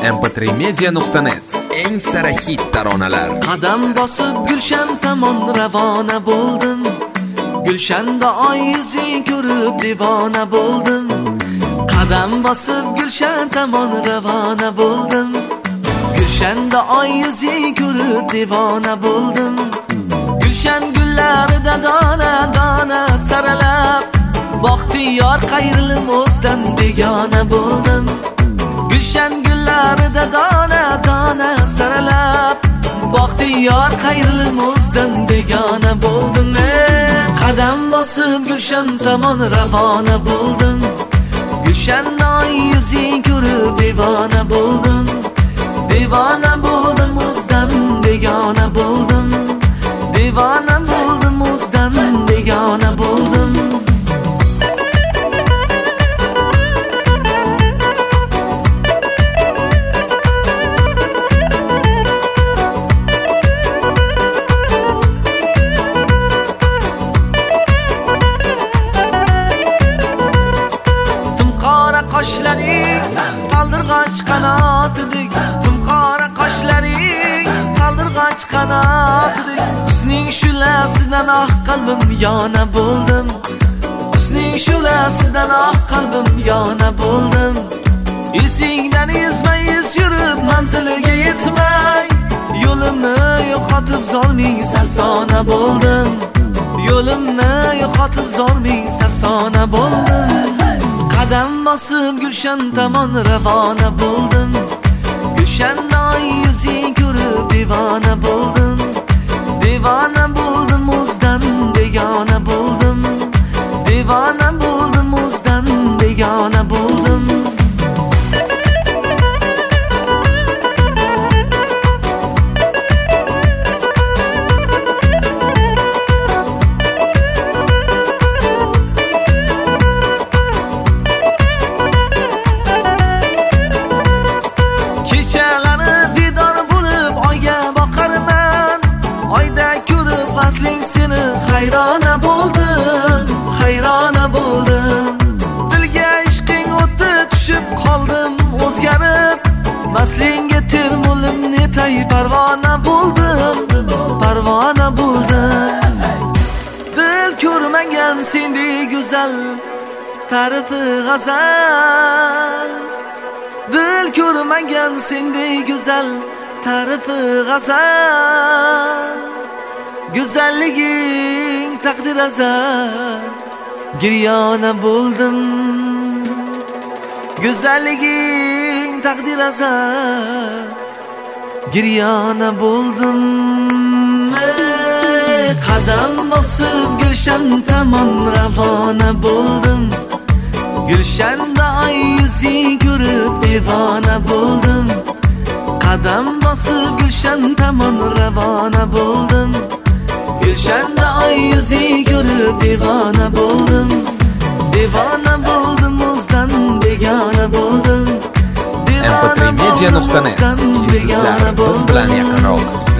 mp3media.net eng sara hit taronalar. Qadam bosib Gulshan tomon ravona bo'ldim. Gulshanda oy yuzing ko'rib divona bo'ldim. Qadam bosib Gulshan tomon ravona bo'ldim. Gulshanda oy yuzing ko'rib divona bo'ldim. Gulshan gullarida dona dona saralab, baxtiyor qayrilib o'zdan begona bo'ldim. Gulshan gullarida dona dona saralab, baxtiyor qayrilib o'zdan begona bo'ldim. Qadam bosib Gulshan tomon ravona bo'ldim. Gulshanda oy yuzing ko'rib devona bo'ldim. Devona bo'ldim, o'zdan begona bo'ldim. Devona bo'ldim, o'zdan begona bo'ldim. Qoshlaring qaldirg'och qanotidek, tumqora qoshlaring qaldirg'och qanotidek, husning shulasidan qalbim yona bo'ldim. Husning shulasidan qalbim yona bo'ldim. Izingdan izma-iz yurib manziliga yetmay, yo'limni yo'qotib zolming sarsona bo'ldim. Yo'limni yo'qotib zolming sarsona bo'ldim. Qadam bosib Gulshan tomon ravona bo'ldim. Gulshanda oy yuzing ko'rib devona bo'ldim. Devona bo'ldim, o'zdan begona bo'ldim. Devona bo'ldim, o'zdan begona bo'ldim. Hayrona bo'ldim, hayrona bo'ldim. Dilga ishqing o'ti tushib qoldim, o'zgarib maslinga termulim netay parvona bo'ldim, parvona bo'ldim. Dil ko'rmagan sendek go'zal tarifi g'azal. Dil ko'rmagan sendek go'zal tarifi g'azal. Güzelliging taqdir azal, giryona bo'ldim. Güzelliging taqdir azal, giryona bo'ldim. Qadam bosib Gulshan tomon ravona bo'ldim. Gulshanda oy yuzing ko'rib devona bo'ldim. Qadam bosib Gulshan tomon ravona bo'ldim. Gulshanda oy yuzing ko'rib devona bo'ldim. Devona bo'ldim, o'zdan begona bo'ldim. mp3media.net yulduzlar biz bilan yaqinroq.